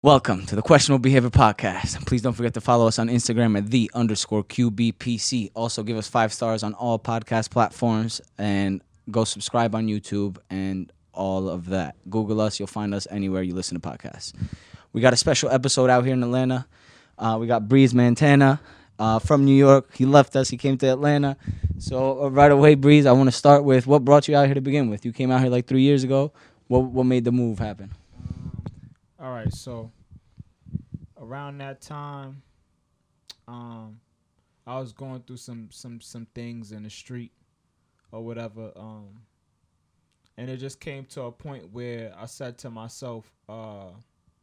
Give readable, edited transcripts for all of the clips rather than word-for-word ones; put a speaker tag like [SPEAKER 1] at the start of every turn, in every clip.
[SPEAKER 1] Welcome to the Questionable Behavior Podcast. Please don't forget to follow us on Instagram at _QBPC. Also, give us 5 stars on all podcast platforms and go subscribe on YouTube and all of that. Google us. You'll find us anywhere you listen to podcasts. We got a special episode out here in Atlanta. We got Breeze Montana from New York. He left us. He came to Atlanta. So right away, Breeze, I want to start with what brought you out here to begin with. You came out here like 3 years ago. What made the move happen?
[SPEAKER 2] All right, so around that time, I was going through some things in the street or whatever, and it just came to a point where I said to myself, and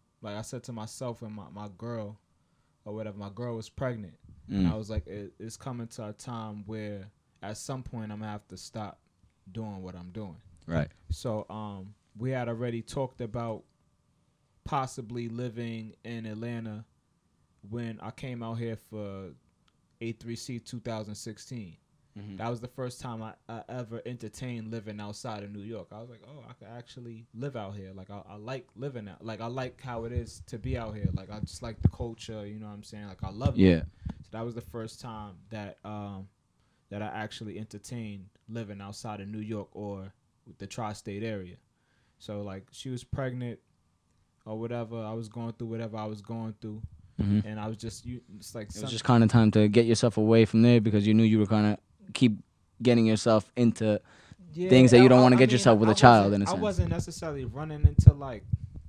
[SPEAKER 2] my girl or whatever, my girl was pregnant, and I was like, it's coming to a time where at some point I'm gonna have to stop doing what I'm doing.
[SPEAKER 1] Right.
[SPEAKER 2] So we had already talked about possibly living in Atlanta when I came out here for A3C 2016. Mm-hmm. That was the first time I ever entertained living outside of New York. I was like, oh, I could actually live out here. Like, I like living out. Like, I like how it is to be out here. Like, I just like the culture, you know what I'm saying? Like, I love it.
[SPEAKER 1] Yeah.
[SPEAKER 2] So that was the first time that I actually entertained living outside of New York or the tri-state area. So, like, she was pregnant or whatever. I was going through whatever I was going through. Mm-hmm. And I was just, it's like...
[SPEAKER 1] It was just kind of time to get yourself away from there because you knew you were going to keep getting yourself into things that you don't want to get yourself with a child, in a sense.
[SPEAKER 2] I wasn't necessarily running into, like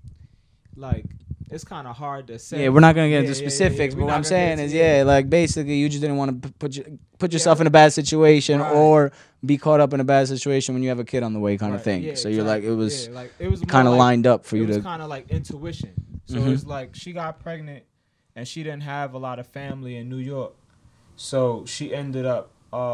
[SPEAKER 2] it's kind of hard to say.
[SPEAKER 1] Yeah, we're not going to get into specifics, but what I'm saying is, like, basically, you just didn't want to put yourself in a bad situation or be caught up in a bad situation when you have a kid on the way kind of thing. So you're like, it was kind of lined up for you to...
[SPEAKER 2] It was kind of like intuition. So it's like she got pregnant and she didn't have a lot of family in New York. So she ended up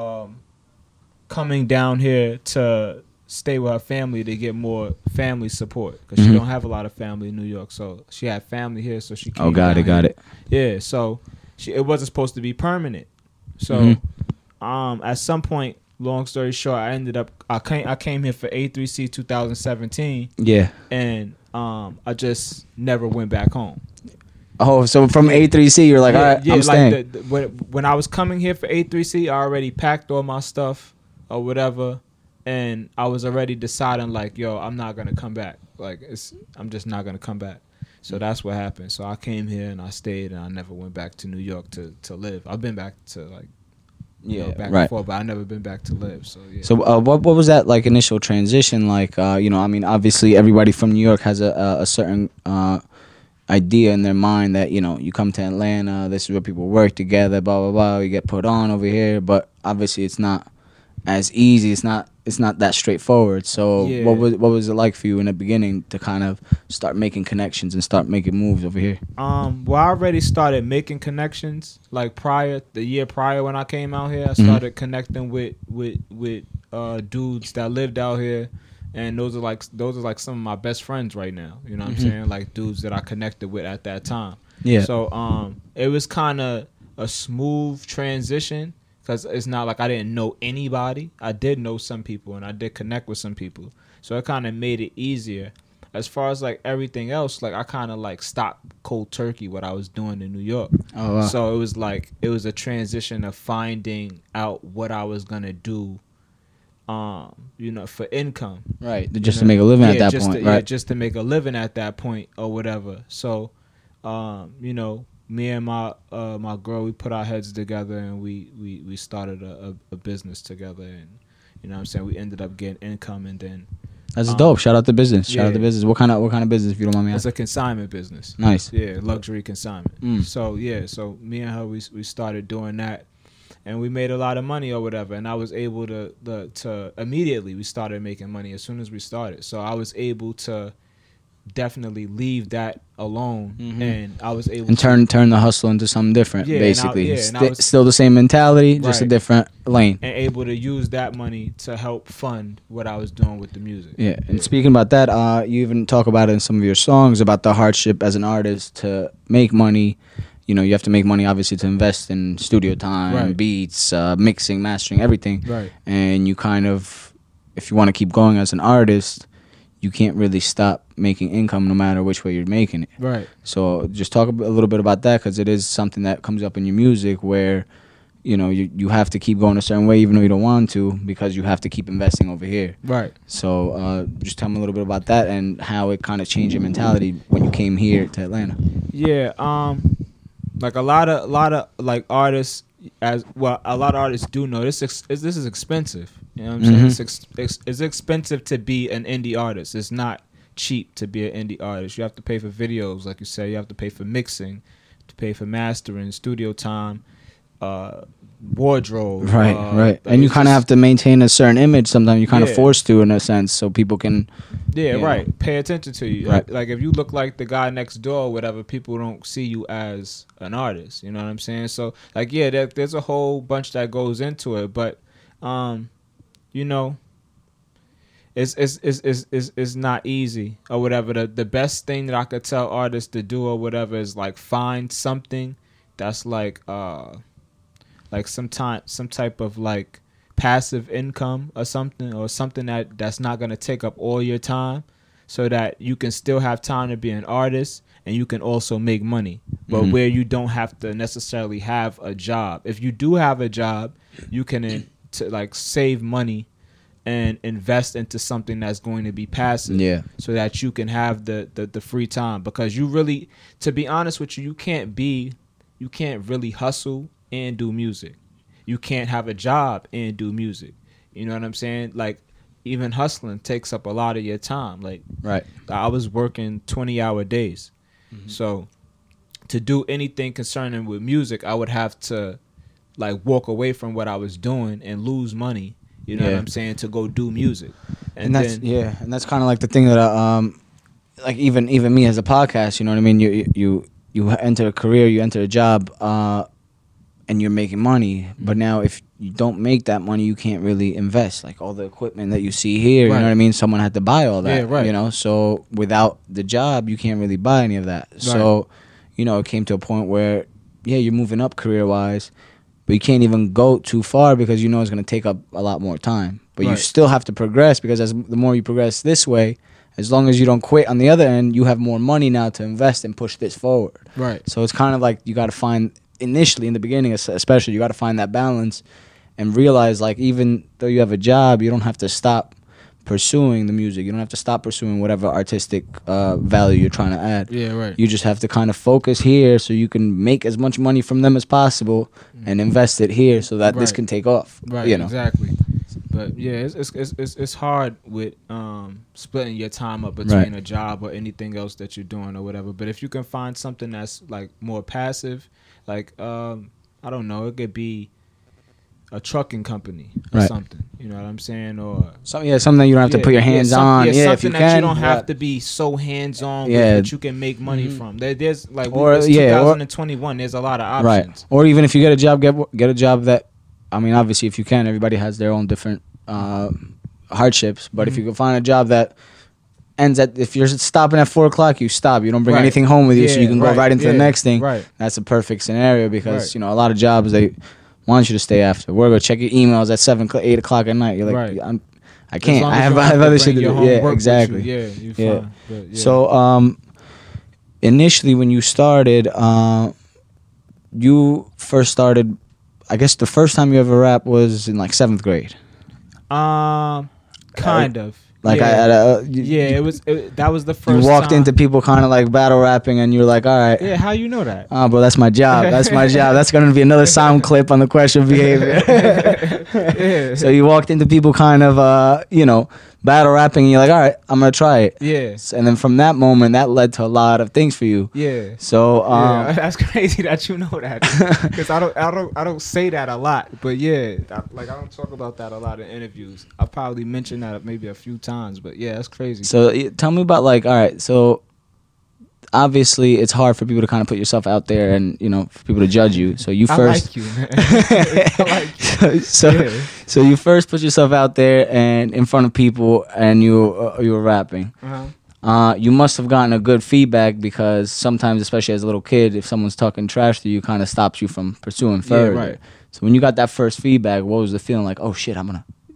[SPEAKER 2] coming down here to stay with her family to get more family support because she don't have a lot of family in New York. So she had family here, so she came
[SPEAKER 1] got it.
[SPEAKER 2] Yeah, so it wasn't supposed to be permanent. So at some point, long story short, I came here for A3C 2017.
[SPEAKER 1] Yeah.
[SPEAKER 2] And I just never went back home.
[SPEAKER 1] Oh, so from A3C, you're like, all right, I'm staying.
[SPEAKER 2] When I was coming here for A3C, I already packed all my stuff or whatever, and I was already deciding, like, yo, I'm not going to come back. Like, I'm just not going to come back. So that's what happened. So I came here, and I stayed, and I never went back to New York to live. I've been back to, like, back and forth, but I never been back to live. So, yeah.
[SPEAKER 1] So what was that, like, initial transition like? I mean, obviously, everybody from New York has a certain... idea in their mind that, you come to Atlanta, this is where people work together, blah blah blah, you get put on over here, but obviously it's not as easy, it's not that straightforward. So what was it like for you in the beginning to kind of start making connections and start making moves over here?
[SPEAKER 2] Well, I already started making connections like the year prior when I came out here. I started connecting with dudes that lived out here. And those are like some of my best friends right now. You know what I'm saying? Like dudes that I connected with at that time.
[SPEAKER 1] Yeah.
[SPEAKER 2] So it was kind of a smooth transition because it's not like I didn't know anybody. I did know some people and I did connect with some people. So it kind of made it easier. As far as like everything else, like I kind of like stopped cold turkey what I was doing in New York.
[SPEAKER 1] Oh, wow.
[SPEAKER 2] So it was a transition of finding out what I was gonna do. For income.
[SPEAKER 1] Right. Just to make a living at that point. Right.
[SPEAKER 2] Just to make a living at that point or whatever. So, me and my girl, we put our heads together and we started a business together, and you know what I'm saying, we ended up getting income, and then
[SPEAKER 1] that's dope. Shout out to business. Shout out to business. What kind of business, if you don't mind me asking?
[SPEAKER 2] It's a consignment business.
[SPEAKER 1] Nice.
[SPEAKER 2] Yeah, luxury consignment. So me and her, we started doing that. And we made a lot of money or whatever, and I was able to immediately we started making money as soon as we started. So I was able to definitely leave that alone, and I was able
[SPEAKER 1] to turn the hustle into something different. Basically, still the same mentality, just a different lane.
[SPEAKER 2] And able to use that money to help fund what I was doing with the music.
[SPEAKER 1] Yeah, and speaking about that, you even talk about it in some of your songs about the hardship as an artist to make money. You have to make money, obviously, to invest in studio time, beats, mixing, mastering, everything.
[SPEAKER 2] Right.
[SPEAKER 1] And you kind of, if you want to keep going as an artist, you can't really stop making income no matter which way you're making it.
[SPEAKER 2] Right.
[SPEAKER 1] So just talk a little bit about that, because it is something that comes up in your music where, you know, you have to keep going a certain way even though you don't want to, because you have to keep investing over here.
[SPEAKER 2] Right.
[SPEAKER 1] So just tell me a little bit about that and how it kind of changed your mentality when you came here to Atlanta.
[SPEAKER 2] Yeah. Like a lot of like artists, as well, a lot of artists do know this is expensive. You know what I'm saying? It's expensive to be an indie artist. It's not cheap to be an indie artist. You have to pay for videos, like you said. You have to pay for mixing, to pay for mastering, studio time, wardrobe.
[SPEAKER 1] Right.
[SPEAKER 2] Like,
[SPEAKER 1] and you kind of have to maintain a certain image. Sometimes you're kind of
[SPEAKER 2] Yeah.
[SPEAKER 1] forced to, in a sense, so people can.
[SPEAKER 2] Yeah,
[SPEAKER 1] you
[SPEAKER 2] right.
[SPEAKER 1] know.
[SPEAKER 2] Pay attention to you.
[SPEAKER 1] Right.
[SPEAKER 2] Like if you look like the guy next door or whatever, people don't see you as an artist. You know what I'm saying? So like, yeah, there's a whole bunch that goes into it, but you know, it's not easy or whatever. The best thing that I could tell artists to do or whatever is like find something that's like some type of like passive income or something that's not gonna take up all your time, so that you can still have time to be an artist and you can also make money, but where you don't have to necessarily have a job. If you do have a job, you can to like save money and invest into something that's going to be passive, so that you can have the free time. Because you really, to be honest with you, you can't really hustle and do music. You can't have a job and do music. You know what I'm saying? Like, even hustling takes up a lot of your time. Like,
[SPEAKER 1] Right.
[SPEAKER 2] I was working 20-hour days. So to do anything concerning with music, I would have to like walk away from what I was doing and lose money. You know what I'm saying? To go do music.
[SPEAKER 1] And that's and that's kind of like the thing that like even me as a podcast, you know what I mean? You enter a career, you enter a job, and you're making money. But now if you don't make that money, you can't really invest. Like all the equipment that you see here, you know what I mean? Someone had to buy all that, you know? So without the job, you can't really buy any of that. Right. So, you know, it came to a point where, you're moving up career-wise, but you can't even go too far because you know it's going to take up a lot more time. But you still have to progress, because the more you progress this way, as long as you don't quit on the other end, you have more money now to invest and push this forward.
[SPEAKER 2] Right.
[SPEAKER 1] So it's kind of like you got to find, initially in the beginning especially, you got to find that balance and realize, like, even though you have a job, you don't have to stop pursuing the music. You don't have to stop pursuing whatever artistic value you're trying to add.
[SPEAKER 2] Yeah, right.
[SPEAKER 1] You just have to kind of focus here so you can make as much money from them as possible and invest it here so that this can take off.
[SPEAKER 2] Right,
[SPEAKER 1] you know?
[SPEAKER 2] Exactly. But yeah, it's hard with splitting your time up between a job or anything else that you're doing or whatever. But if you can find something that's like more passive, like I don't know, it could be a trucking company or something. You know what I'm saying? Or
[SPEAKER 1] something that you don't have to put your hands on.
[SPEAKER 2] Yeah,
[SPEAKER 1] if you
[SPEAKER 2] something
[SPEAKER 1] can,
[SPEAKER 2] that you don't have to be so hands on with, that you can make money from. There's like, it's 2021. There's a lot of options.
[SPEAKER 1] Right. Or even if you get a job, get a job that, I mean, obviously, if you can, everybody has their own different hardships. But if you can find a job that ends at, if you're stopping at 4 o'clock, you stop. You don't bring anything home with you, so you can go right into the next thing. Right. That's a perfect scenario, because you know, a lot of jobs, they want you to stay after. We're gonna check your emails at 7, 8 o'clock at night. You're like, I can't. I have other shit to do. Yeah, exactly.
[SPEAKER 2] Yeah, you're fine. But,
[SPEAKER 1] So, initially when you started, you first started, I guess the first time you ever rapped was in like 7th grade.
[SPEAKER 2] Kind of.
[SPEAKER 1] Like
[SPEAKER 2] it was. That was the first.
[SPEAKER 1] You walked
[SPEAKER 2] time.
[SPEAKER 1] into people kind of like battle rapping, and you're like, all right.
[SPEAKER 2] Yeah, how you know that?
[SPEAKER 1] Oh, bro, that's my job. That's my job. That's gonna be another sound clip on the Question of Behavior.
[SPEAKER 2] Yeah.
[SPEAKER 1] So you walked into people kind of, you know, battle rapping, and you're like, all right, I'm gonna try it.
[SPEAKER 2] Yeah.
[SPEAKER 1] And then from that moment, that led to a lot of things for you.
[SPEAKER 2] Yeah.
[SPEAKER 1] So
[SPEAKER 2] that's crazy that you know that, because I don't say that a lot, but I don't talk about that a lot in interviews. I probably mentioned that maybe a few times, but yeah, that's crazy.
[SPEAKER 1] So tell me about, like, all right, so obviously it's hard for people to kind of put yourself out there and, you know, for people to judge you. So you first,
[SPEAKER 2] I like you, man. I like you.
[SPEAKER 1] So you first put yourself out there and in front of people, and you were rapping. You must have gotten a good feedback, because sometimes, especially as a little kid, if someone's talking trash to you, kind of stops you from pursuing further.
[SPEAKER 2] Yeah, right.
[SPEAKER 1] So when you got that first feedback, what was the feeling like? Oh shit, I'm gonna keep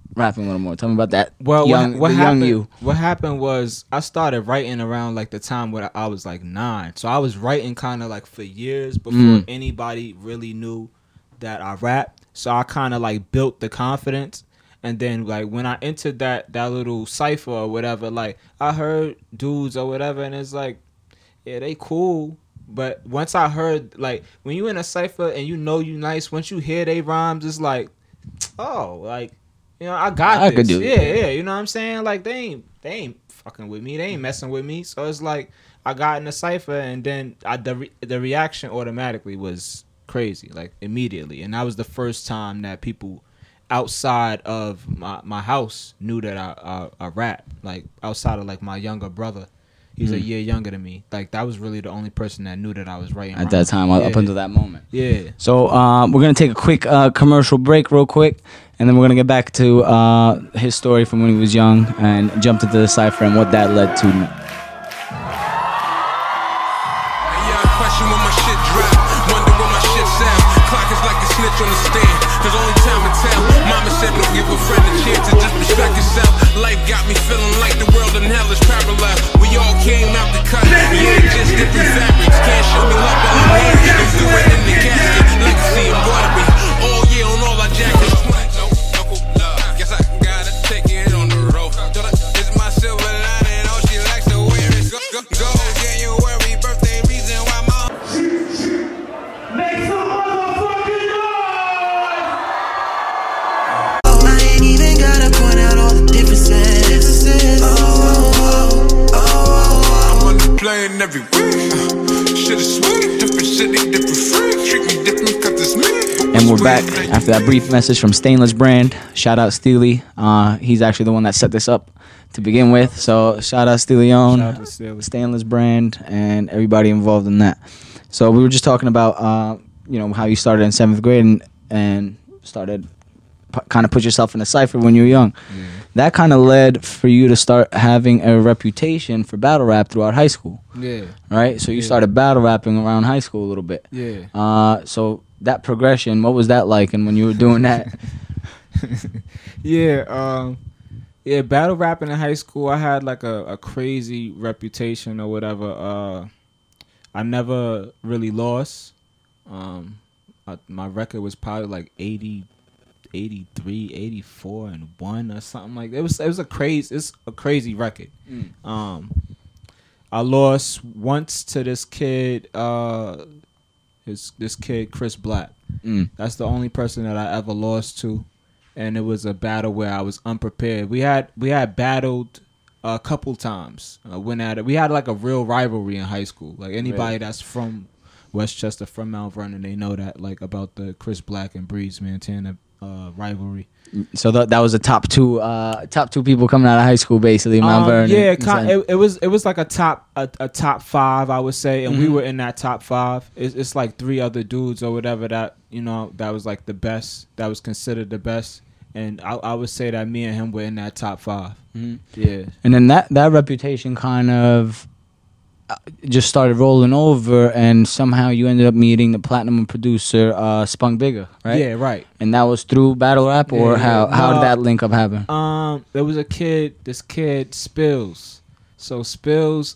[SPEAKER 1] rapping a little more. Tell me about that.
[SPEAKER 2] Well, what
[SPEAKER 1] young
[SPEAKER 2] happened?
[SPEAKER 1] you.
[SPEAKER 2] What happened was I started writing around like the time when I was like 9. So I was writing kind of like for years before anybody really knew that I rapped. So I kind of like built the confidence. And then like when I entered that little cipher or whatever, like I heard dudes or whatever, and it's like, yeah, they cool. But once I heard, like, when you in a cipher and you know you nice, once you hear they rhymes, it's like, oh, like, you know, I got this.
[SPEAKER 1] Could do it.
[SPEAKER 2] Yeah, you know what I'm saying? Like, they ain't fucking with me. They ain't messing with me. So it's like I got in the cipher, and then the reaction automatically was crazy, like immediately. And that was the first time that people outside of my house knew that I rap. Like outside of like my younger brother. He's a year younger than me. Like that was really the only person that knew that I was writing
[SPEAKER 1] At that time, up until that moment.
[SPEAKER 2] Yeah.
[SPEAKER 1] So we're gonna take a quick commercial break, real quick, and then we're gonna get back to his story from when he was young and jump into the cipher and what that led to.
[SPEAKER 3] Question when my shit drop, wonder when my shit sound. Clock is like a snitch on the stand, cause only time will tell. Mama said don't give a friend a chance to just respect yourself. Life got me feeling like the world in hell is parallel. We all came out the cut, yeah, just different fabrics. Can't show me love while I'm here, don't do it in the casket. Legacy embroidery, all year on all our jackets. Guess I gotta take it on the road. It's my silver lining, all she likes to wear is go. January birthday reason why my
[SPEAKER 4] Make some motherfucking noise!
[SPEAKER 5] I ain't even gotta point out all the differences.
[SPEAKER 3] I'm on the plane every week. Shit is sweet, different city, different freak. Treat me different cause it's me.
[SPEAKER 1] And we're back after that brief message from Stainless Brand. Shout out Steely. He's actually the one that set this up to begin with. So shout out Steely
[SPEAKER 2] Shout out to Steely.
[SPEAKER 1] Stainless Brand, and everybody involved in that. So we were just talking about how you started in 7th grade and started kind of put yourself in a cipher when you were young.
[SPEAKER 2] Yeah.
[SPEAKER 1] That kind of led for you to start having a reputation for battle rap throughout high school.
[SPEAKER 2] Yeah.
[SPEAKER 1] Right? So you
[SPEAKER 2] Yeah.
[SPEAKER 1] started battle rapping around high school a little bit.
[SPEAKER 2] Yeah.
[SPEAKER 1] So that progression, what was that like? And when you were doing that,
[SPEAKER 2] Yeah, battle rapping in high school, I had like a crazy reputation or whatever. I never really lost. My record was probably like 80, 83, 84 and 1 or something like that. It's a crazy record. I lost once to this kid, this kid Chris Black. That's the only person that I ever lost to, and it was a battle where I was unprepared. We had battled a couple times. We had like a real rivalry in high school. Like anybody that's from Westchester, from Mount Vernon, they know that like about the Chris Black and Breeze Montana rivalry.
[SPEAKER 1] so that was the top two people coming out of high school, basically. Mount Vernon.
[SPEAKER 2] Yeah, it was like a top 5, I would say, and we were in that top 5. It's like 3 other dudes or whatever that that was like the best, that was considered the best, and I would say that me and him were in that top 5. Yeah,
[SPEAKER 1] And then that reputation kind of just started rolling over, and somehow you ended up meeting the platinum producer Spunk Bigger, right?
[SPEAKER 2] Yeah, right.
[SPEAKER 1] And that was through battle rap, or
[SPEAKER 2] Yeah,
[SPEAKER 1] how
[SPEAKER 2] no,
[SPEAKER 1] did that link up happen?
[SPEAKER 2] There was this kid Spills. So Spills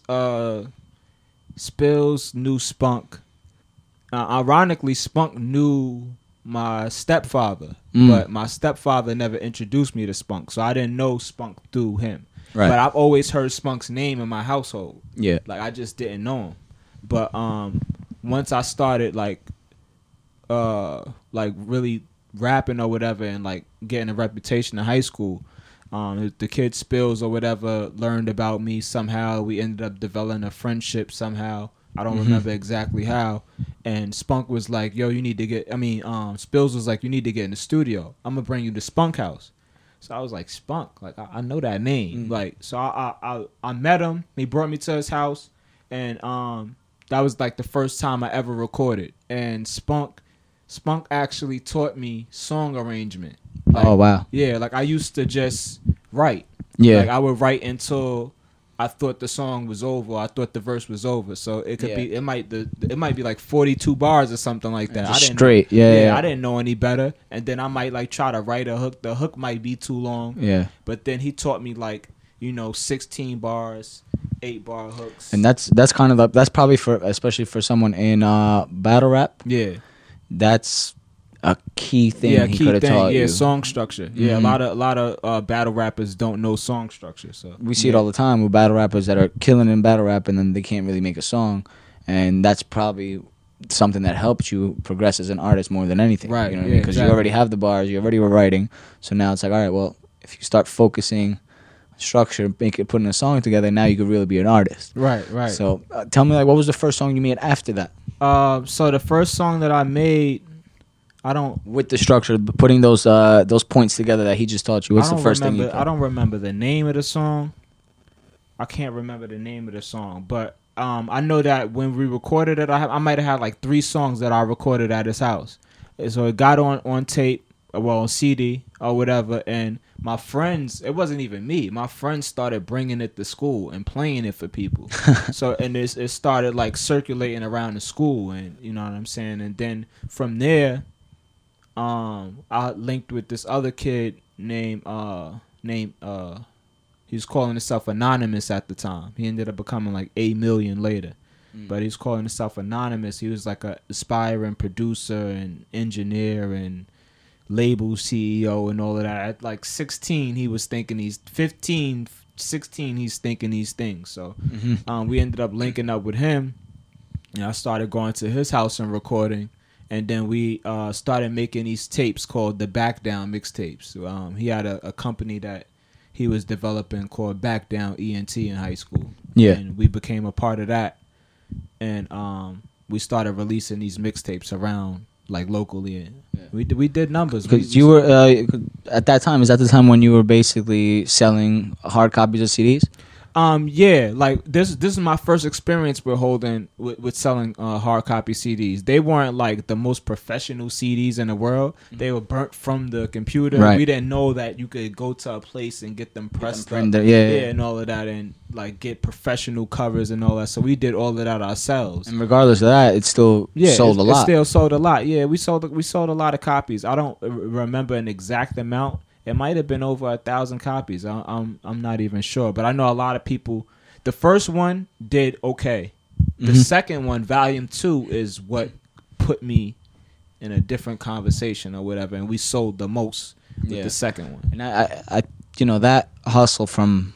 [SPEAKER 2] knew Spunk. Ironically, Spunk knew my stepfather, but my stepfather never introduced me to Spunk, so I didn't know Spunk through him.
[SPEAKER 1] Right.
[SPEAKER 2] But I've always heard Spunk's name in my household.
[SPEAKER 1] Yeah.
[SPEAKER 2] Like I just didn't know him. But once I started like really rapping or whatever, and like getting a reputation in high school, the kid Spills or whatever learned about me somehow. We ended up developing a friendship somehow. I don't remember exactly how. And Spunk was like, yo, Spills was like, you need to get in the studio. I'm going to bring you to Spunk House. So I was like, Spunk, like, I know that name. Like, so I met him. He brought me to his house. And that was like the first time I ever recorded. And Spunk actually taught me song arrangement. Like,
[SPEAKER 1] Oh, wow.
[SPEAKER 2] Yeah, like I used to just write.
[SPEAKER 1] Yeah.
[SPEAKER 2] Like I would write until I thought the song was over. I thought the verse was over. So it could
[SPEAKER 1] Yeah.
[SPEAKER 2] be. It might be like 42 bars or something like that.
[SPEAKER 1] Just
[SPEAKER 2] I didn't
[SPEAKER 1] straight,
[SPEAKER 2] know,
[SPEAKER 1] yeah.
[SPEAKER 2] I didn't know any better. And then I might like try to write a hook. The hook might be too long.
[SPEAKER 1] Yeah.
[SPEAKER 2] But then he taught me like 16 bars, 8-bar hooks.
[SPEAKER 1] And that's kind of like, that's probably for, especially for someone in battle rap,
[SPEAKER 2] yeah.
[SPEAKER 1] that's a key thing
[SPEAKER 2] Yeah,
[SPEAKER 1] he
[SPEAKER 2] key
[SPEAKER 1] could have
[SPEAKER 2] thing.
[SPEAKER 1] taught
[SPEAKER 2] Yeah,
[SPEAKER 1] you.
[SPEAKER 2] song structure. Yeah,
[SPEAKER 1] Mhm.
[SPEAKER 2] a lot of battle rappers don't know song structure. So
[SPEAKER 1] We see it all the time with battle rappers that are killing in battle rap and then they can't really make a song, and that's probably something that helped you progress as an artist more than anything.
[SPEAKER 2] Right,
[SPEAKER 1] You know what I
[SPEAKER 2] yeah,
[SPEAKER 1] mean? Because you
[SPEAKER 2] exactly.
[SPEAKER 1] already have the bars, you already were writing, so now it's like, all right, well, if you start focusing structure, putting a song together, now you could really be an artist.
[SPEAKER 2] Right.
[SPEAKER 1] So tell me, like, what was the first song you made after that?
[SPEAKER 2] So the first song that I made, I don't.
[SPEAKER 1] With the structure, putting those points together that he just taught you. What's the first thing you put?
[SPEAKER 2] I don't remember the name of the song. I can't remember the name of the song, but I know that when we recorded it, I might have had like 3 songs that I recorded at his house. And so it got on tape, well, on CD or whatever, and my friends, it wasn't even me. My friends started bringing it to school and playing it for people. So and it started like circulating around the school, and you know what I'm saying. And then from there, I linked with this other kid named he was calling himself Anonymous at the time. He ended up becoming like 8 million later. But he was calling himself Anonymous. He was like a aspiring producer and engineer and label CEO and all of that. At like 16, he was thinking he's 15, 16, he's thinking these things. So we ended up linking up with him. And I started going to his house and recording. And then we started making these tapes called the Back Down mixtapes. He had a company that he was developing called Back Down ENT in high school.
[SPEAKER 1] Yeah.
[SPEAKER 2] And we became a part of that. And we started releasing these mixtapes around like locally. And we did numbers.
[SPEAKER 1] Because you were at that time. Is that the time when you were basically selling hard copies of CDs?
[SPEAKER 2] Yeah, like this is my first experience with selling hard copy CDs. They weren't like the most professional CDs in the world. They were burnt from the computer.
[SPEAKER 1] Right.
[SPEAKER 2] We didn't know that you could go to a place and get them pressed up,
[SPEAKER 1] printed, yeah.
[SPEAKER 2] and all of that, and like get professional covers and all that. So we did all of that ourselves.
[SPEAKER 1] And regardless of that, it still sold a lot.
[SPEAKER 2] It still sold a lot. Yeah, we sold a lot of copies. I don't remember an exact amount. It might have been over 1,000 copies. I'm not even sure, but I know a lot of people. The first one did okay. The second one, Volume 2, is what put me in a different conversation or whatever, and we sold the most with the second one.
[SPEAKER 1] And I that hustle from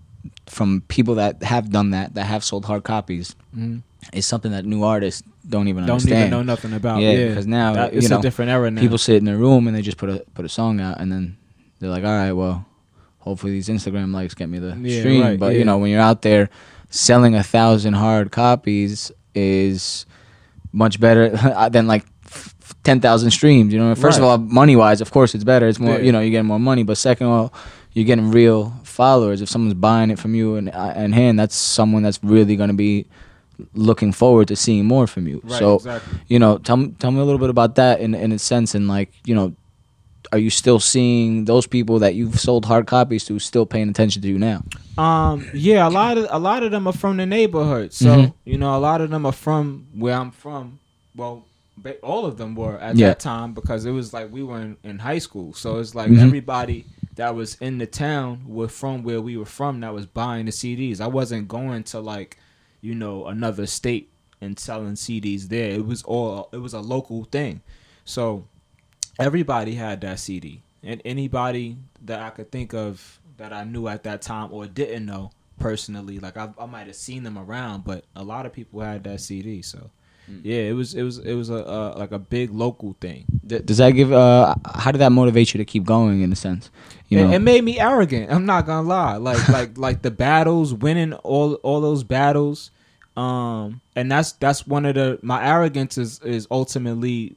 [SPEAKER 1] people that have done that have sold hard copies is something that new artists don't even understand.
[SPEAKER 2] Don't even know nothing about.
[SPEAKER 1] Yeah, because now
[SPEAKER 2] it's a different era now.
[SPEAKER 1] People sit in their room and they just put a song out, and then they're like, all right, well, hopefully these Instagram likes get me the stream.
[SPEAKER 2] right,
[SPEAKER 1] But you know, when you're out there selling 1,000 hard copies is much better than like 10,000 streams. You know, first of
[SPEAKER 2] Right.
[SPEAKER 1] all, money wise, of course, it's better. It's more,
[SPEAKER 2] Yeah.
[SPEAKER 1] you know, you're getting more money. But second of all, you're getting real followers. If someone's buying it from you in hand, that's someone that's really going to be looking forward to seeing more from you.
[SPEAKER 2] Right,
[SPEAKER 1] so,
[SPEAKER 2] exactly.
[SPEAKER 1] you know, tell me a little bit about that in a sense, and like, you know, are you still seeing those people that you've sold hard copies to still paying attention to you now?
[SPEAKER 2] Yeah, a lot of them are from the neighborhood. So you know, a lot of them are from where I'm from. Well, all of them were at that time, because it was like we were in high school. So it's like everybody that was in the town were from where we were from that was buying the CDs. I wasn't going to like, you know, another state and selling CDs there. It was a local thing. So everybody had that CD, and anybody that I could think of that I knew at that time or didn't know personally, like I might have seen them around, but a lot of people had that CD. So yeah, it was a like a big local thing.
[SPEAKER 1] Does that give? How did that motivate you to keep going? In a sense, you know,
[SPEAKER 2] It made me arrogant. I'm not gonna lie. Like the battles, winning all those battles, and that's one of my arrogance is ultimately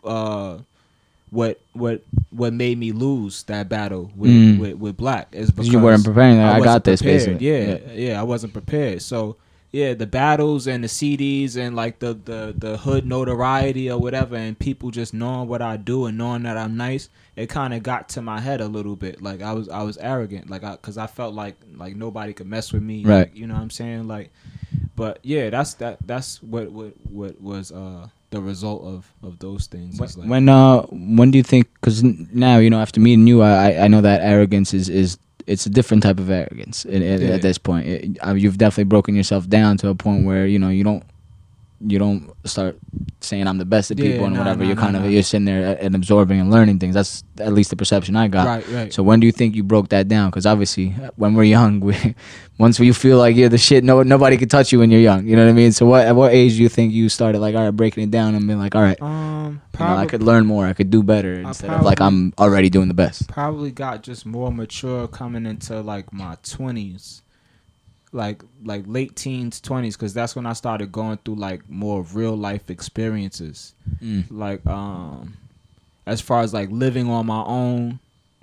[SPEAKER 2] what made me lose that battle with Black is because
[SPEAKER 1] you weren't preparing. I
[SPEAKER 2] wasn't
[SPEAKER 1] got this
[SPEAKER 2] prepared.
[SPEAKER 1] basically.
[SPEAKER 2] Yeah, I wasn't prepared. So the battles and the CDs and like the hood notoriety or whatever, and people just knowing what I do and knowing that I'm nice, it kind of got to my head a little bit. Like I was arrogant, like because I felt like nobody could mess with me,
[SPEAKER 1] Right?
[SPEAKER 2] Like, you know what I'm saying? Like, but yeah, that's what was the result of those things. It's like,
[SPEAKER 1] When do you think? Because now after meeting you, I know that arrogance is it's a different type of arrogance at this point. You've definitely broken yourself down to a point where you don't start saying I'm the best at people and whatever. You're sitting there and absorbing and learning things. That's at least the perception I got.
[SPEAKER 2] Right.
[SPEAKER 1] So when do you think you broke that down? Because obviously when we're young, once you feel like you're the shit, nobody can touch you when you're young. You know what I mean? So at what age do you think you started like, all right, breaking it down and being like, all right, I could learn more, I could do better instead of like I'm already doing the best?
[SPEAKER 2] Probably got just more mature coming into like my 20s. Like late teens, 20s, because that's when I started going through like more real life experiences. Like as far as like living on my own,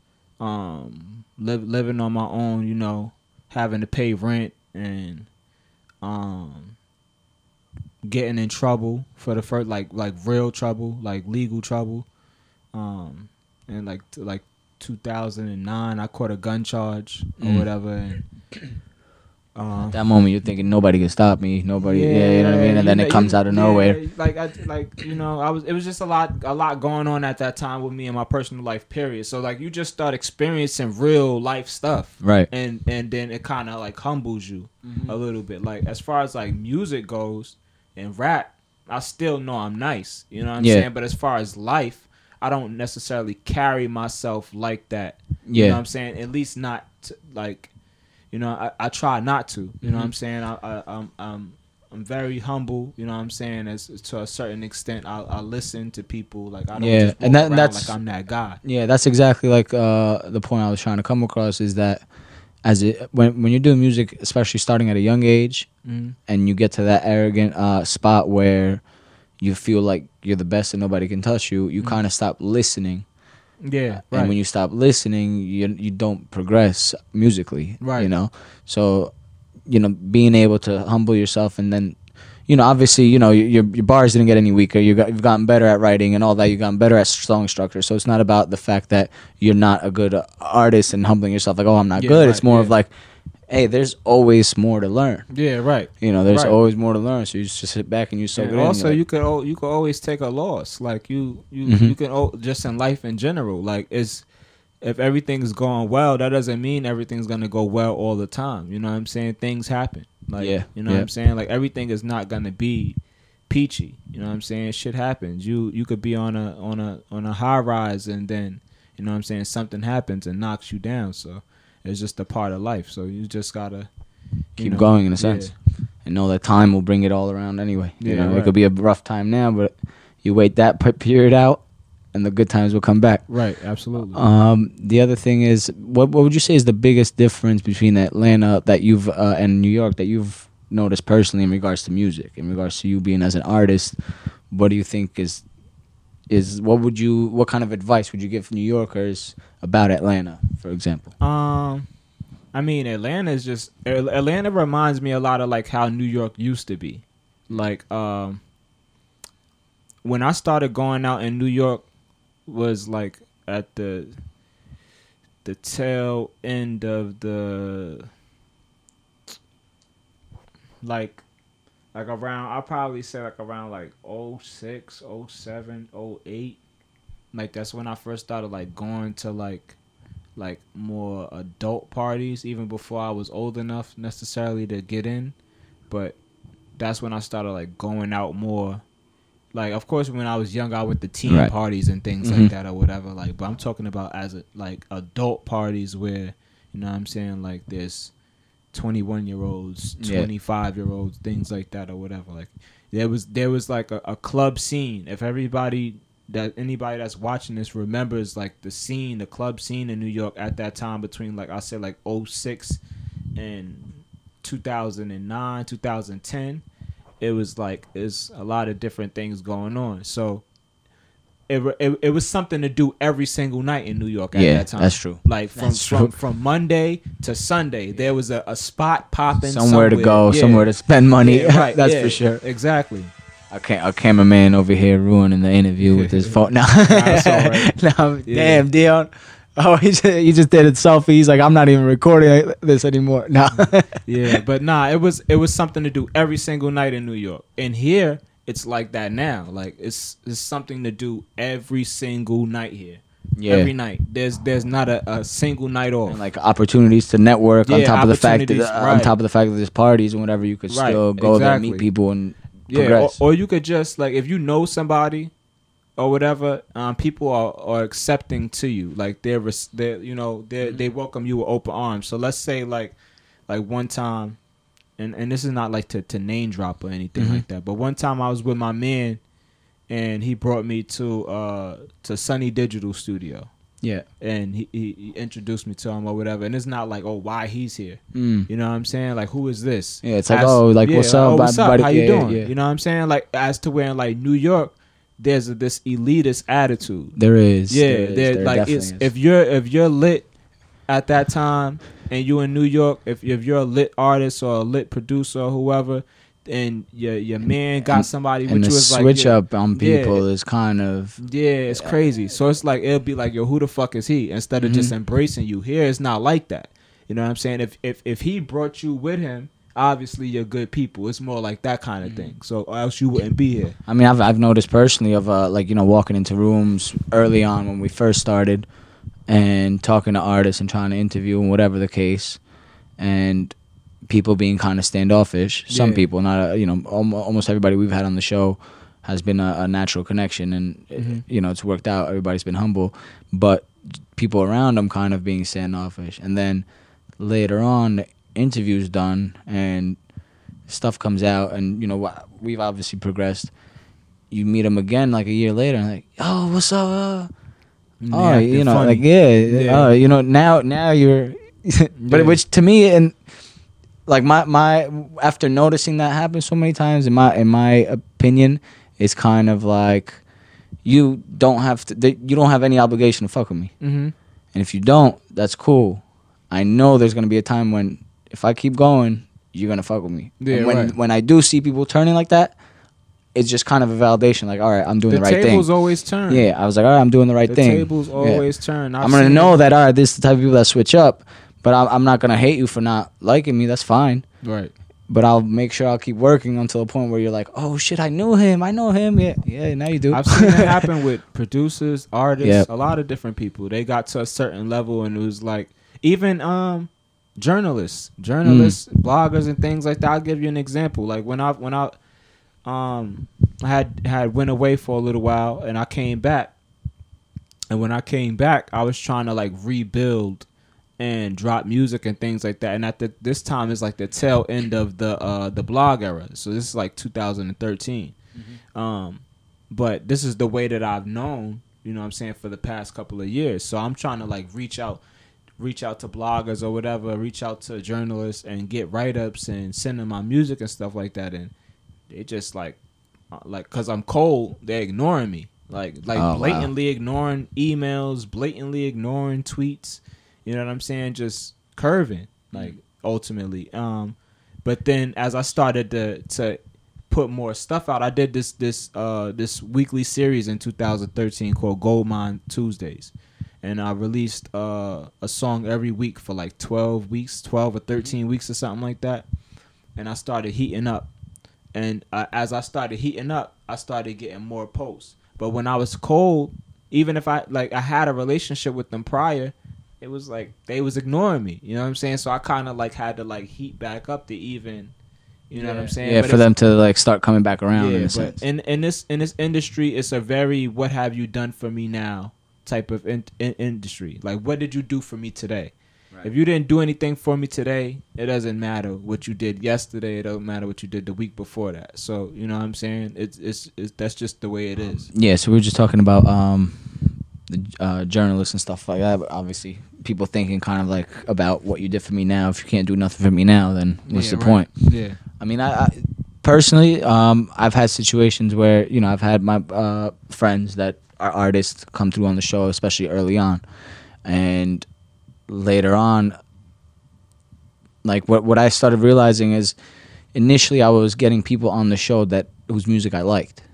[SPEAKER 2] living on my own, having to pay rent and getting in trouble for the first like real trouble, like legal trouble. And like 2009, I caught a gun charge or whatever. And
[SPEAKER 1] at that moment, you're thinking nobody can stop me. Nobody, you know what I mean. And then it comes out of nowhere.
[SPEAKER 2] It was just a lot going on at that time with me in my personal life. Period. So like, you just start experiencing real life stuff,
[SPEAKER 1] right?
[SPEAKER 2] And then it kind of like humbles you a little bit. Like as far as like music goes and rap, I still know I'm nice. You know what I'm saying? But as far as life, I don't necessarily carry myself like that. You know what I'm saying? At least not like. I try not to. You know what I'm saying? I'm very humble. You know what I'm saying? As to a certain extent, I listen to people. Like I don't just walk around like I'm that guy.
[SPEAKER 1] Yeah, that's exactly like the point I was trying to come across is that when you're doing music, especially starting at a young age, and you get to that arrogant spot where you feel like you're the best and nobody can touch you, you kind of stop listening.
[SPEAKER 2] Yeah, right.
[SPEAKER 1] And when you stop listening, you don't progress musically,
[SPEAKER 2] right?
[SPEAKER 1] So, being able to humble yourself, and then, obviously, your bars didn't get any weaker. You've gotten better at writing and all that. You've gotten better at song structure. So it's not about the fact that you're not a good artist and humbling yourself like, oh, I'm not good. Right, it's more of like, hey, there's always more to learn.
[SPEAKER 2] Yeah, right.
[SPEAKER 1] There's always more to learn. So you just sit back and you soak it in.
[SPEAKER 2] Also, you could always take a loss. Like you can just in life in general. Like if everything's going well, that doesn't mean everything's gonna go well all the time. You know what I'm saying? Things happen. Like you know what I'm saying? Like everything is not gonna be peachy. You know what I'm saying? Shit happens. You could be on a high rise and then you know what I'm saying, something happens and knocks you down. So it's just a part of life. So you just gotta
[SPEAKER 1] keep going in a sense, and know that time will bring it all around anyway. It could be a rough time now, but you wait that period out, and the good times will come back.
[SPEAKER 2] Right, absolutely.
[SPEAKER 1] The other thing is, what would you say is the biggest difference between Atlanta that you've and New York that you've noticed personally in regards to music, in regards to you being as an artist? What do you think is what kind of advice would you give New Yorkers about Atlanta, for example?
[SPEAKER 2] I mean, Atlanta reminds me a lot of like how New York used to be. Like when I started going out in New York was like at the tail end of the like around, I'll probably say like around like 06, 07, 08. Like that's when I first started like going to like more adult parties, even before I was old enough necessarily to get in. But that's when I started like going out more. Like of course when I was young I went to teen parties and things like that or whatever. Like, but I'm talking about as like adult parties where, you know what I'm saying, like there's 21-year-olds, 25-year-olds, things like that or whatever. Like there was like a club scene. If anybody that's watching this remembers like the club scene in New York at that time between like I said like 06 and 2009, 2010, it was like there's a lot of different things going on. So it was something to do every single night in New York at
[SPEAKER 1] Yeah,
[SPEAKER 2] that time.
[SPEAKER 1] that's true.
[SPEAKER 2] Like
[SPEAKER 1] That's true.
[SPEAKER 2] from Monday to Sunday, there was a spot popping
[SPEAKER 1] Somewhere to go,
[SPEAKER 2] Yeah.
[SPEAKER 1] somewhere to spend money.
[SPEAKER 2] Yeah, right,
[SPEAKER 1] That's
[SPEAKER 2] yeah,
[SPEAKER 1] for sure.
[SPEAKER 2] Exactly.
[SPEAKER 1] Our cameraman over here ruining the interview with his phone. No,
[SPEAKER 2] That's all right.
[SPEAKER 1] no,
[SPEAKER 2] Yeah.
[SPEAKER 1] damn, Dion. Oh, he just did a selfie. He's like, I'm not even recording this anymore. No.
[SPEAKER 2] Yeah, but nah, it was something to do every single night in New York. And here, it's like that now. Like it's something to do every single night here.
[SPEAKER 1] Yeah.
[SPEAKER 2] Every night. There's not a single night off.
[SPEAKER 1] And like opportunities to network on
[SPEAKER 2] Yeah,
[SPEAKER 1] top of the fact that
[SPEAKER 2] opportunities,
[SPEAKER 1] on
[SPEAKER 2] right.
[SPEAKER 1] top of the fact that there's parties and whatever, you could
[SPEAKER 2] Right,
[SPEAKER 1] still go there,
[SPEAKER 2] exactly.
[SPEAKER 1] meet people, and
[SPEAKER 2] Yeah,
[SPEAKER 1] progress.
[SPEAKER 2] or you could just like if you know somebody or whatever, people are accepting to you. Like they welcome you with open arms. So let's say like one time, and this is not like to name drop or anything like that, but one time I was with my man, and he brought me to Sunny Digital Studio.
[SPEAKER 1] Yeah.
[SPEAKER 2] And he introduced me to him or whatever. And it's not like, oh, why he's here.
[SPEAKER 1] Mm.
[SPEAKER 2] You know what I'm saying? Like, who is this?
[SPEAKER 1] Yeah, it's like, oh, like, what's up?
[SPEAKER 2] What's up?
[SPEAKER 1] Buddy?
[SPEAKER 2] How you
[SPEAKER 1] Yeah,
[SPEAKER 2] doing?
[SPEAKER 1] yeah.
[SPEAKER 2] You know what I'm saying? Like, as to where in, like, New York, there's this elitist attitude.
[SPEAKER 1] There is.
[SPEAKER 2] Yeah,
[SPEAKER 1] there
[SPEAKER 2] like,
[SPEAKER 1] definitely
[SPEAKER 2] it's,
[SPEAKER 1] is.
[SPEAKER 2] if you're lit at that time and you in New York, if you're a lit artist or a lit producer or whoever, and your man got somebody
[SPEAKER 1] and
[SPEAKER 2] which
[SPEAKER 1] the
[SPEAKER 2] was like
[SPEAKER 1] switch
[SPEAKER 2] yeah,
[SPEAKER 1] up on people is kind of
[SPEAKER 2] it's crazy. So it's like it'll be like, yo, who the fuck is he? Instead of just embracing you. Here it's not like that. You know what I'm saying? If he brought you with him, obviously you're good people. It's more like that kind of thing. So or else you wouldn't be here.
[SPEAKER 1] I mean, I've noticed personally of like, you know, walking into rooms early on when we first started and talking to artists and trying to interview and whatever the case, and people being kind of standoffish. Some
[SPEAKER 2] Yeah.
[SPEAKER 1] people, not almost everybody we've had on the show has been a natural connection, and you know, it's worked out. Everybody's been humble, but people around them kind of being standoffish. And then later on, the interview's done and stuff comes out, and you know, we've obviously progressed. You meet them again like a year later, and like, oh, what's up? Oh, you know, like
[SPEAKER 2] Yeah.
[SPEAKER 1] you know, now you're, but
[SPEAKER 2] Yeah.
[SPEAKER 1] which to me, and like my after noticing that happen so many times, in my opinion, it's kind of like you don't have any obligation to fuck with me,
[SPEAKER 2] Mm-hmm.
[SPEAKER 1] and if you don't, that's cool. I know there's gonna be a time when if I keep going, you're gonna fuck with me.
[SPEAKER 2] Yeah,
[SPEAKER 1] and when
[SPEAKER 2] right.
[SPEAKER 1] when I do see people turning like that, it's just kind of a validation. Like, all right, I'm doing the right thing.
[SPEAKER 2] The tables always turn.
[SPEAKER 1] Yeah, I was like, all right, I'm doing the right
[SPEAKER 2] The
[SPEAKER 1] thing.
[SPEAKER 2] tables
[SPEAKER 1] Yeah.
[SPEAKER 2] always turn.
[SPEAKER 1] I'm gonna know that all right, this is the type of people that switch up, but I'm not gonna hate you for not liking me. That's fine.
[SPEAKER 2] Right.
[SPEAKER 1] But I'll make sure I'll keep working until a point where you're like, oh shit, I knew him. I know him. Yeah. Now you do.
[SPEAKER 2] I've seen it happen with producers, artists,
[SPEAKER 1] Yep.
[SPEAKER 2] a lot of different people. They got to a certain level, and it was like even journalists, bloggers, and things like that. I'll give you an example. Like when I had went away for a little while, and I came back. And when I came back, I was trying to like rebuild and drop music and things like that. And this time is like the tail end of the blog era. So this is like 2013. But this is the way that I've known, you know what I'm saying, for the past couple of years. So I'm trying to like reach out to bloggers or whatever, reach out to journalists and get write-ups and send them my music and stuff like that. And they just like cause I'm cold, they're ignoring me. Like
[SPEAKER 1] Oh,
[SPEAKER 2] blatantly ignoring emails, blatantly ignoring tweets. You know what I'm saying? Just curving, like ultimately. But then as I started to put more stuff out, I did this weekly series in 2013 called Goldmine Tuesdays, and I released a song every week for like 12 or 13 weeks or something like that. And I started heating up, and as I started heating up, I started getting more posts. But when I was cold, even if I had a relationship with them prior, it was like they was ignoring me. You know what I'm saying? So I kind of like had to like heat back up to even, you know what I'm saying?
[SPEAKER 1] Yeah,
[SPEAKER 2] But
[SPEAKER 1] for them to like start coming back around.
[SPEAKER 2] yeah,
[SPEAKER 1] in a
[SPEAKER 2] but
[SPEAKER 1] sense.
[SPEAKER 2] in this industry, it's a very "what have you done for me now" type of industry. Like, what did you do for me today? Right. If you didn't do anything for me today, it doesn't matter what you did yesterday. It don't matter what you did the week before that. So you know what I'm saying? It's that's just the way it is.
[SPEAKER 1] Yeah, so we were just talking about the journalists and stuff like that. But obviously, people thinking kind of like about what you did for me now. If you can't do nothing for me now, then what's the point?
[SPEAKER 2] Yeah.
[SPEAKER 1] I mean, I personally, I've had situations where, you know, I've had my friends that our artists come through on the show, especially early on, and later on, like what I started realizing is, initially I was getting people on the show that whose music I liked,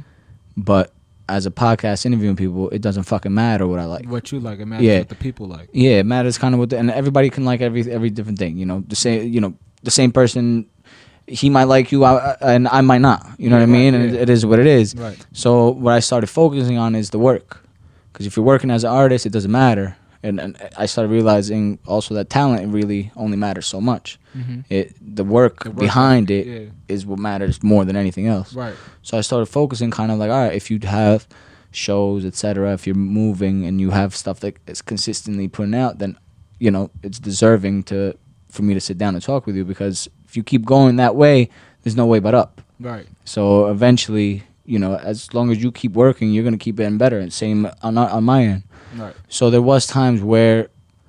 [SPEAKER 1] but as a podcast interviewing people, it doesn't fucking matter what I like.
[SPEAKER 2] What you like, it matters what the people like.
[SPEAKER 1] Yeah, it matters kind of what, and everybody can like every different thing. You know, the same person, he might like you and I might not. You know what I mean? And it is what it is.
[SPEAKER 2] Right.
[SPEAKER 1] So what I started focusing on is the work, because if you're working as an artist, it doesn't matter. And I started realizing also that talent really only matters so much. The work behind it is what matters more than anything else.
[SPEAKER 2] Right.
[SPEAKER 1] So I started focusing kind of like, all right, if you have shows, etc., if you're moving and you have stuff that is consistently putting out, then, you know, it's deserving for me to sit down and talk with you, because if you keep going that way, there's no way but up.
[SPEAKER 2] Right.
[SPEAKER 1] So eventually, you know, as long as you keep working, you're going to keep getting better. And same on my end.
[SPEAKER 2] Right.
[SPEAKER 1] So there was times where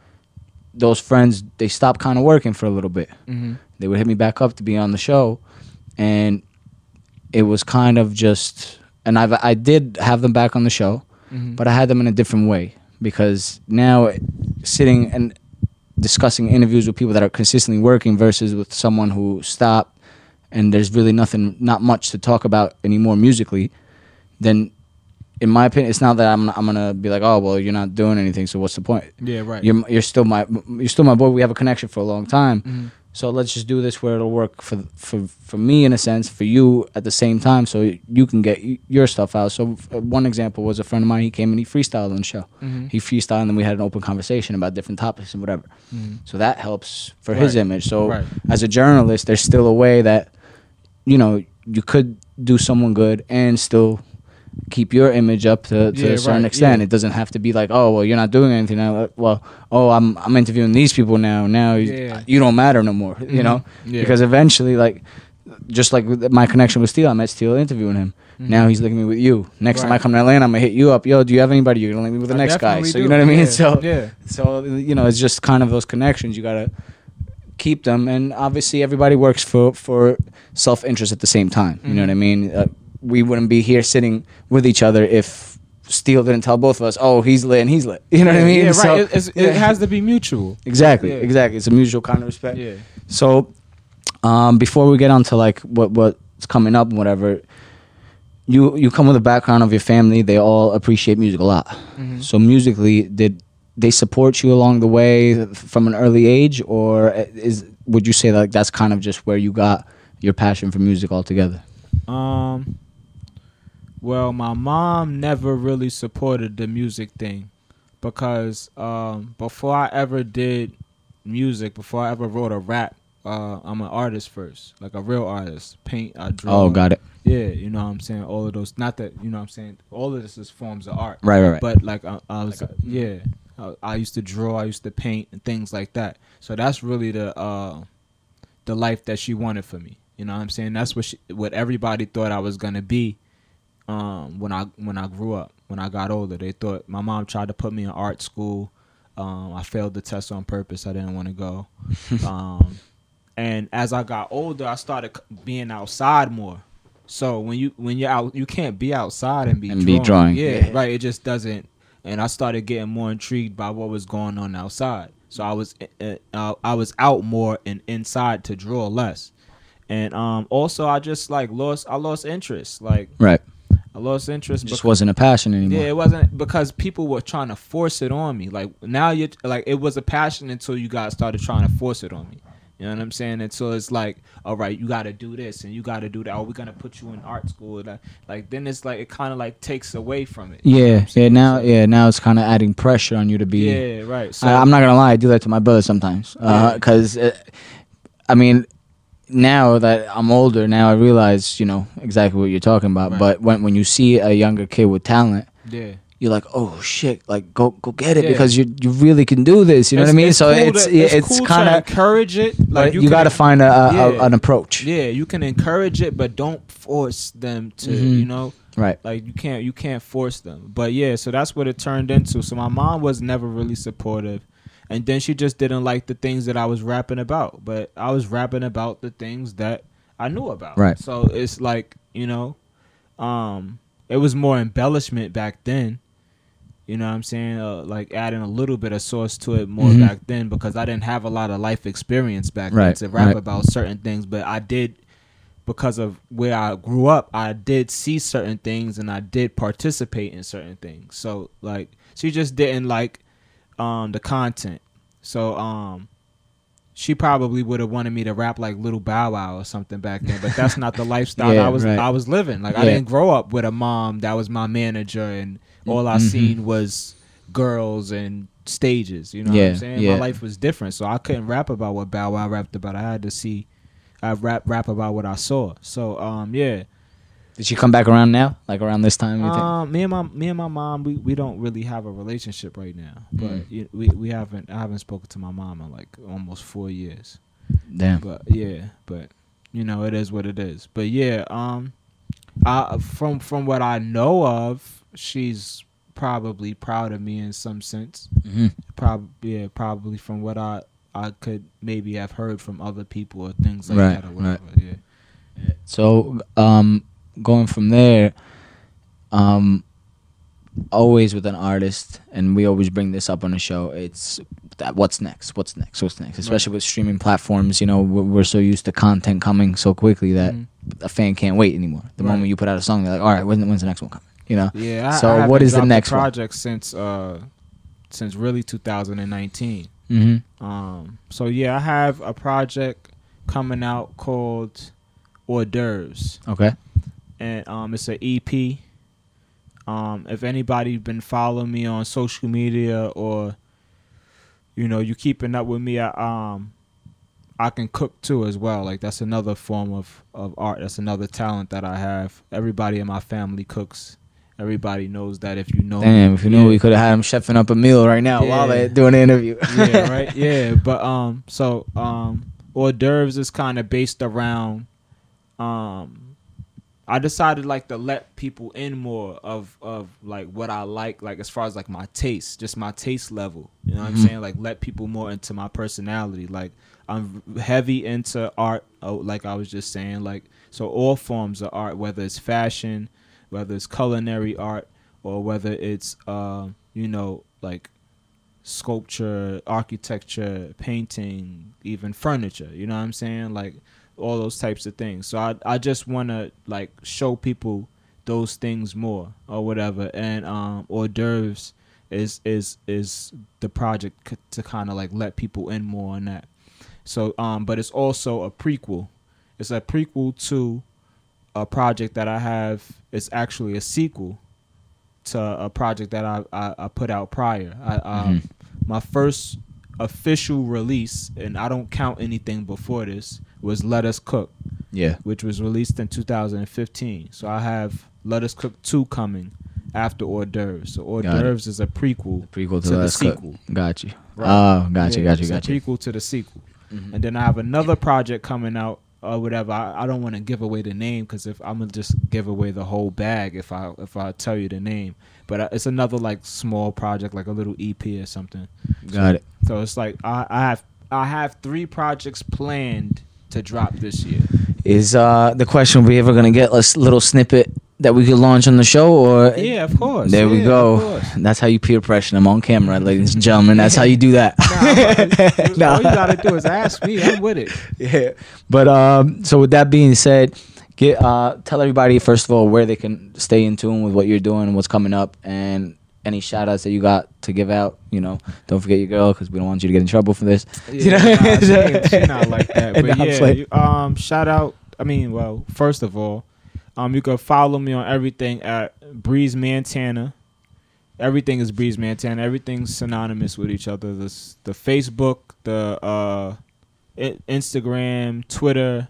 [SPEAKER 1] those friends, they stopped kind of working for a little bit. They would hit me back up to be on the show, and it was kind of just, and I did have them back on the show, but I had them in a different way, because now sitting and discussing interviews with people that are consistently working versus with someone who stopped and there's really not much to talk about anymore musically, then in my opinion, it's not that I'm gonna be like, oh well, you're not doing anything, so what's the point?
[SPEAKER 2] Yeah, right.
[SPEAKER 1] You're still my boy. We have a connection for a long time, so let's just do this where it'll work for me in a sense, for you at the same time, so you can get your stuff out. So one example was a friend of mine. He came and he freestyled on the show. He freestyled, and then we had an open conversation about different topics and whatever. So that helps for his image. So as a journalist, there's still a way that, you know, you could do someone good and still keep your image up to a certain extent. It doesn't have to be like, oh well, you're not doing anything now. Well, oh, I'm interviewing these people now. Now you don't matter no more. You know, because eventually, like, just like with my connection with Steele, I met Steele interviewing him. Now he's linking me with you. Next time I come to Atlanta, I'm gonna hit you up. Yo, do you have anybody? You're gonna link me with the next guy. So you know what I mean. So you know, it's just kind of those connections. You gotta keep them, and obviously everybody works for self-interest at the same time. You know what I mean. We wouldn't be here sitting with each other if Steele didn't tell both of us, oh, he's lit and he's lit. You know what I mean?
[SPEAKER 2] Yeah, right.
[SPEAKER 1] So,
[SPEAKER 2] it has to be mutual.
[SPEAKER 1] Exactly. It's a mutual kind of respect.
[SPEAKER 2] Yeah.
[SPEAKER 1] So before we get on to like what's coming up and whatever, you come with a background of your family. They all appreciate music a lot. So musically, did they support you along the way from an early age, or would you say that that's kind of just where you got your passion for music altogether?
[SPEAKER 2] Well, my mom never really supported the music thing, because before I ever did music, before I ever wrote a rap, I'm an artist first, like a real artist. Paint, I draw.
[SPEAKER 1] Oh, got it.
[SPEAKER 2] Yeah, you know what I'm saying? All of those, not that, you know what I'm saying? All of this is forms of art.
[SPEAKER 1] Right.
[SPEAKER 2] But like I was, I used to draw, I used to paint and things like that. So that's really the life that she wanted for me. You know what I'm saying? That's what everybody thought I was gonna be. When I grew up, when I got older, they thought, my mom tried to put me in art school. I failed the test on purpose. I didn't want to go. And as I got older, I started being outside more. So when you're out, you can't be outside and be drawing. Yeah, right. It just doesn't. And I started getting more intrigued by what was going on outside. So I was out more and inside to draw less. And also I just lost interest. Like, right. I lost interest. It
[SPEAKER 1] just wasn't a passion anymore.
[SPEAKER 2] Yeah, it wasn't, because people were trying to force it on me. Like, now you're like, it was a passion until you guys started trying to force it on me. You know what I'm saying? And so it's like, all right, you got to do this and you got to do that. Oh, we're gonna put you in art school. Like then it's like, it kind of like takes away from it.
[SPEAKER 1] Yeah, now it's kind of adding pressure on you to be.
[SPEAKER 2] Yeah, right. So
[SPEAKER 1] I'm not gonna lie, I do that to my brother sometimes. Because I mean, now that I'm older, now I realize, you know, exactly what you're talking about. Right. But when you see a younger kid with talent, you're like, oh shit, like go get it, because you really can do this. You know what I mean? So
[SPEAKER 2] cool
[SPEAKER 1] it's
[SPEAKER 2] cool
[SPEAKER 1] kind of
[SPEAKER 2] encourage it. Like
[SPEAKER 1] you got to find an approach.
[SPEAKER 2] Yeah, you can encourage it, but don't force them to. You know,
[SPEAKER 1] right?
[SPEAKER 2] Like you can't force them. But yeah, so that's what it turned into. So my mom was never really supportive. And then she just didn't like the things that I was rapping about. But I was rapping about the things that I knew about.
[SPEAKER 1] Right.
[SPEAKER 2] So it's like, you know, it was more embellishment back then. You know what I'm saying? Like adding a little bit of sauce to it more back then because I didn't have a lot of life experience back then to rap about certain things. But I did, because of where I grew up, I did see certain things and I did participate in certain things. So like she just didn't like the content. So she probably would have wanted me to rap like Little Bow Wow or something back then, but that's not the lifestyle I was living. Like I didn't grow up with a mom that was my manager and all I seen was girls and stages. You know what I'm saying? My life was different, so I couldn't rap about what Bow Wow rapped about. I had to see, I rap about what I saw. So yeah.
[SPEAKER 1] Did she come back around now? Like around this time? You think?
[SPEAKER 2] Me and my mom, we don't really have a relationship right now. But I haven't spoken to my mom in like almost 4 years.
[SPEAKER 1] Damn.
[SPEAKER 2] But you know, it is what it is. But yeah, from what I know of, she's probably proud of me in some sense. Probably from what I could maybe have heard from other people or things like that or whatever. Yeah.
[SPEAKER 1] So going from there, always with an artist, and we always bring this up on the show, it's that what's next, especially with streaming platforms. You know, we're so used to content coming so quickly that a fan can't wait anymore. The moment you put out a song, they're like, all right, when's the next one coming? You know?
[SPEAKER 2] Yeah.
[SPEAKER 1] So what is the next
[SPEAKER 2] project since really 2019. So yeah, I have a project coming out called Hors d'oeuvres.
[SPEAKER 1] Okay.
[SPEAKER 2] And it's an EP. If anybody been following me on social media or, you know, you keeping up with me, I can cook too as well. Like that's another form of art. That's another talent that I have. Everybody in my family cooks. Everybody knows that if you know.
[SPEAKER 1] Damn, if you knew, we could have had him chefing up a meal right now while they're doing the interview.
[SPEAKER 2] Yeah, right. Yeah, but so hors d'oeuvres is kind of based around I decided like to let people in more of like what I like as far as like my taste, just my taste level. You know what I'm saying? Like let people more into my personality. Like I'm heavy into art, like I was just saying. Like so all forms of art, whether it's fashion, whether it's culinary art, or whether it's you know, like sculpture, architecture, painting, even furniture. You know what I'm saying? Like all those types of things. So I just want to like show people those things more or whatever. And hors d'oeuvres is the project to kind of like let people in more on that. So but it's also a prequel. It's a prequel to a project that I have. It's actually a sequel to a project that I put out prior. My first official release, and I don't count anything before this, was Let Us Cook, which was released in 2015. So I have Let Us Cook 2 coming after Hors d'oeuvres. So Hors d'oeuvres is a prequel
[SPEAKER 1] to
[SPEAKER 2] the sequel.
[SPEAKER 1] Got you.
[SPEAKER 2] Right.
[SPEAKER 1] Oh, got you.
[SPEAKER 2] A prequel to the sequel. And then I have another project coming out or whatever. I don't want to give away the name because if I'm gonna just give away the whole bag if I tell you the name. But it's another like small project, like a little EP or something.
[SPEAKER 1] Got it.
[SPEAKER 2] So it's like I have 3 projects planned to drop this year.
[SPEAKER 1] Is the question, we ever gonna get a little snippet that we could launch on the show? Or
[SPEAKER 2] yeah, of course.
[SPEAKER 1] There we go. That's how you peer pressure them on camera, ladies and gentlemen. That's how you do that.
[SPEAKER 2] All you gotta do is ask me. I'm with it.
[SPEAKER 1] Yeah. But so with that being said, tell everybody first of all where they can stay in tune with what you're doing and what's coming up, and any shout outs that you got to give out. You know, don't forget your girl because we don't want you to get in trouble for this.
[SPEAKER 2] Yeah, she's not like that. But yeah, shout out. I mean, well, first of all, you can follow me on everything at Breeze Montana. Everything is Breeze Montana. Everything's synonymous with each other. The Facebook, the Instagram, Twitter,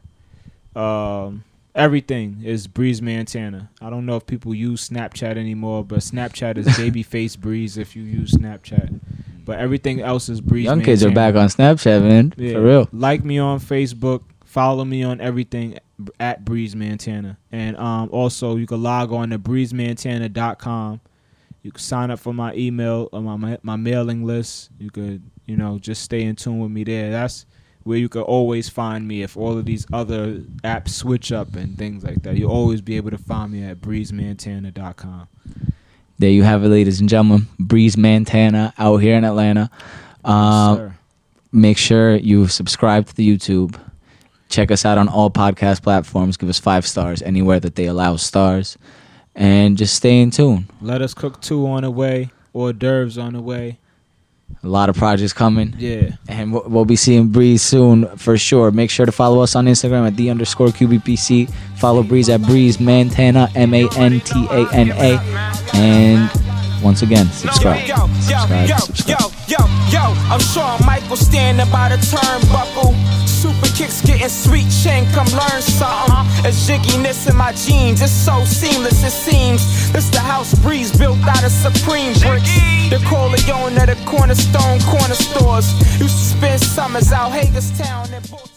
[SPEAKER 2] everything is Breeze Montana. I don't know if people use Snapchat anymore, but Snapchat is Babyface Breeze if you use Snapchat. But everything else is Breeze
[SPEAKER 1] Young
[SPEAKER 2] Montana.
[SPEAKER 1] Kids are back on Snapchat, man. Yeah. For real.
[SPEAKER 2] Like me on Facebook. Follow me on everything at Breeze Montana. And also, you can log on to breezemontana.com. You can sign up for my email or my mailing list. You could, you know, just stay in tune with me there. That's where you can always find me if all of these other apps switch up and things like that. You'll always be able to find me at breezemantana.com.
[SPEAKER 1] There you have it, ladies and gentlemen. Breeze Montana out here in Atlanta.
[SPEAKER 2] Sir.
[SPEAKER 1] Make sure you subscribe to the YouTube. Check us out on all podcast platforms. Give us 5 stars anywhere that they allow stars. And just stay in tune.
[SPEAKER 2] Let Us Cook 2 on the way. Hors d'oeuvres on the way.
[SPEAKER 1] A lot of projects coming.
[SPEAKER 2] Yeah.
[SPEAKER 1] And we'll be seeing Breeze soon for sure. Make sure to follow us on Instagram at _QBPC. Follow Breeze at Breeze Montana, Mantana. And once again, subscribe.
[SPEAKER 6] I'm Shawn Michael standing by the turnbuckle. Super kicks getting sweet chin, come learn something. A jigginess in my jeans, it's so seamless it seems. This the house Breeze built out of Supreme bricks. The Corleone of the Cornerstone corner stores. Used to spend summers out Hagerstown and